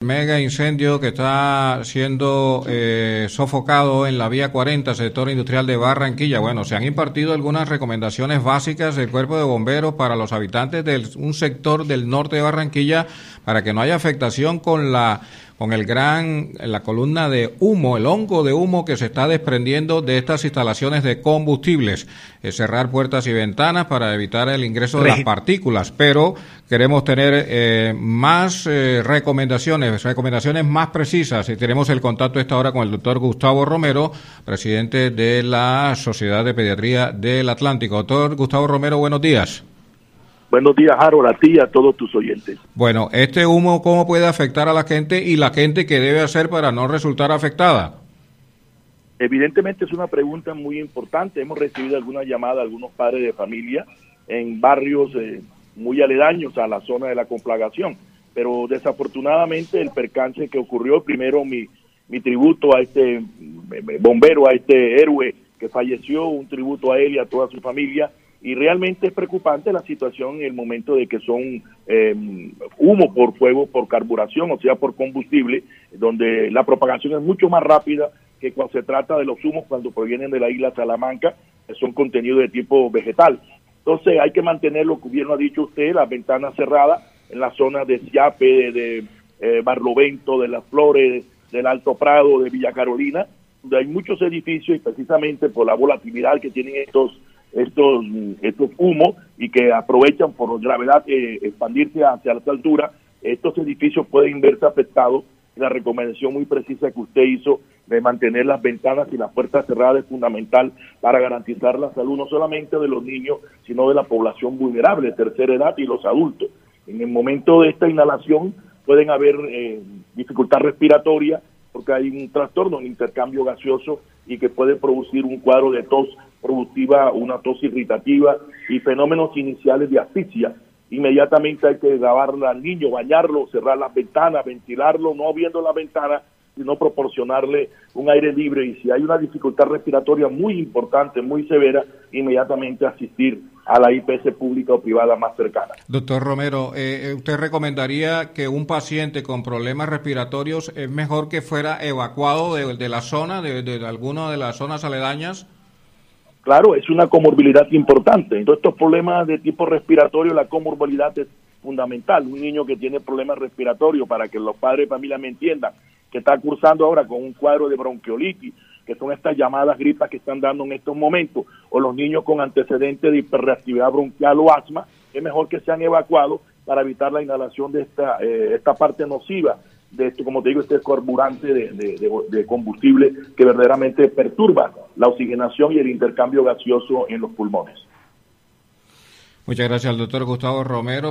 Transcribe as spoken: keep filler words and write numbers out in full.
Mega incendio que está siendo eh, sofocado en la vía cuarenta, sector industrial de Barranquilla. Bueno, se han impartido algunas recomendaciones básicas del Cuerpo de Bomberos para los habitantes de un sector del norte de Barranquilla para que no haya afectación con la con el gran, la columna de humo, el hongo de humo que se está desprendiendo de estas instalaciones de combustibles. Eh, cerrar puertas y ventanas para evitar el ingreso de las partículas, pero queremos tener eh, más eh, recomendaciones, recomendaciones más precisas, y tenemos el contacto a esta hora con el doctor Gustavo Romero, presidente de la Sociedad de Pediatría del Atlántico. Doctor Gustavo Romero, buenos días. Buenos días, Harold, a ti y a todos tus oyentes. Bueno, este humo, ¿cómo puede afectar a la gente y la gente qué debe hacer para no resultar afectada? Evidentemente es una pregunta muy importante. Hemos recibido algunas llamadas de algunos padres de familia en barrios eh, muy aledaños a la zona de la conflagración, pero desafortunadamente el percance que ocurrió, primero mi, mi tributo a este bombero, a este héroe que falleció, un tributo a él y a toda su familia. Y realmente es preocupante la situación en el momento de que son eh, humo por fuego, por carburación, o sea, por combustible, donde la propagación es mucho más rápida que cuando se trata de los humos cuando provienen de la isla Salamanca, que son contenidos de tipo vegetal. Entonces hay que mantener, lo que bien lo ha dicho usted, las ventanas cerradas en la zona de Siape, de, de eh, Barlovento, de Las Flores, del Alto Prado, de Villa Carolina, donde hay muchos edificios y precisamente por la volatilidad que tienen estos estos estos humos y que aprovechan por gravedad eh, expandirse hacia las alturas, estos edificios pueden verse afectados. La recomendación muy precisa que usted hizo de mantener las ventanas y las puertas cerradas es fundamental para garantizar la salud no solamente de los niños, sino de la población vulnerable, de tercera edad y los adultos. En el momento de esta inhalación pueden haber eh, dificultad respiratoria porque hay un trastorno, un intercambio gaseoso y que puede producir un cuadro de tos productiva, una tos irritativa y fenómenos iniciales de asfixia. Inmediatamente hay que lavarle al niño, bañarlo, cerrar las ventanas, ventilarlo, no abriendo la ventana, sino proporcionarle un aire libre. Y si hay una dificultad respiratoria muy importante, muy severa, inmediatamente asistir a la I P S pública o privada más cercana. Doctor Romero, eh, ¿usted recomendaría que un paciente con problemas respiratorios es mejor que fuera evacuado de, de la zona, de, de alguna de las zonas aledañas? Claro, es una comorbilidad importante. En todos estos problemas de tipo respiratorio, la comorbilidad es fundamental. Un niño que tiene problemas respiratorios, para que los padres de familia me entiendan, que está cursando ahora con un cuadro de bronquiolitis, que son estas llamadas gripas que están dando en estos momentos, o los niños con antecedentes de hiperreactividad bronquial o asma, es mejor que sean evacuados para evitar la inhalación de esta eh, esta parte nociva de esto, como te digo, este carburante de, de, de, de combustible que verdaderamente perturba la oxigenación y el intercambio gaseoso en los pulmones. Muchas gracias al doctor Gustavo Romero.